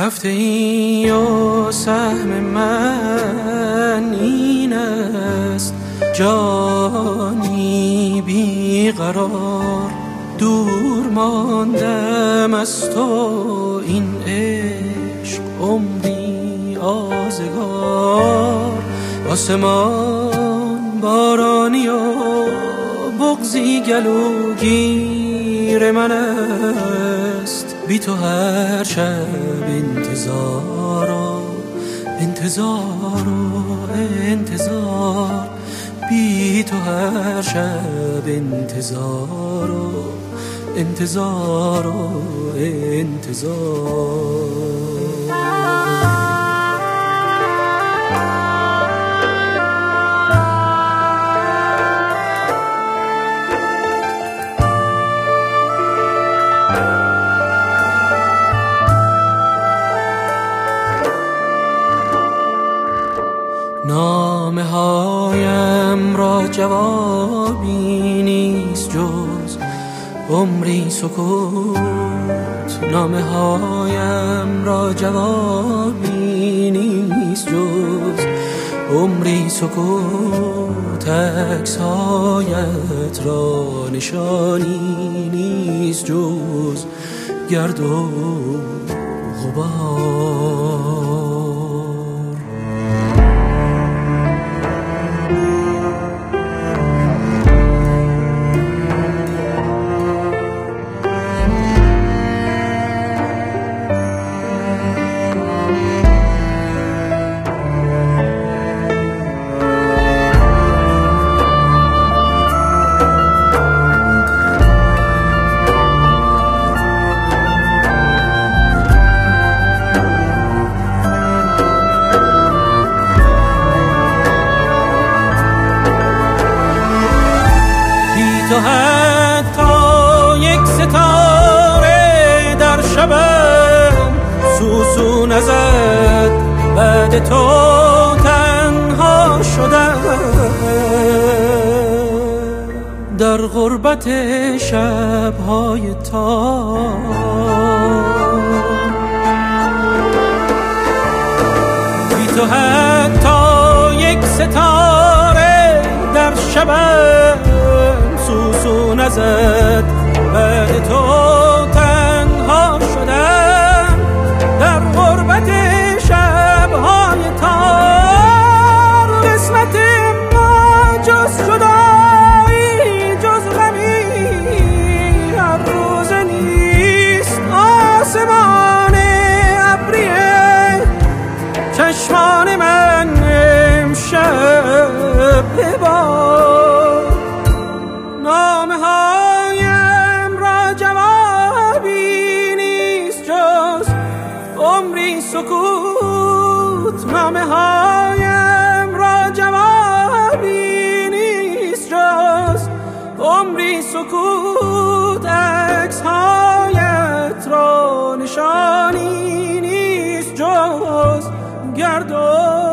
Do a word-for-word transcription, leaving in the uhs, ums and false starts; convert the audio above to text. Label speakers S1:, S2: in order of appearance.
S1: رفته ای و سهم من این است، جانی بیقرار دور ماندم از تو، این عشق عمری آزگار. آسمان بارانی و بغضی گلوگیر من است، بی تو هر شب انتظار و انتظار و انتظار، بی تو هر شب انتظار و انتظار و انتظار. نامه هایم را جوابی نیست جز عمری سکوت، نامه هایم را جوابی نیست جز عمری سکوت، عکس‌هایت را نشانی نیست جز گرد و غبار. تو حتی یک ستاره در شبم سوسو نزد، بعد تو تنها شدم در غربت شبهای تار. بی تو حتی یک ستاره در شبم سوسو نزد، بعد تو تنها شدم در غربت شبهای تار. قسمت ما جز جدایی جز غمی هر روز نیست، آسمان ابریه چشمان من امشب ببار. نامه هایم را جوابی نیست جز عمری سکوت، نامه هایم را جوابی نیست جز عمری سکوت، عکس‌هایت را نشانی نیست جز گرد و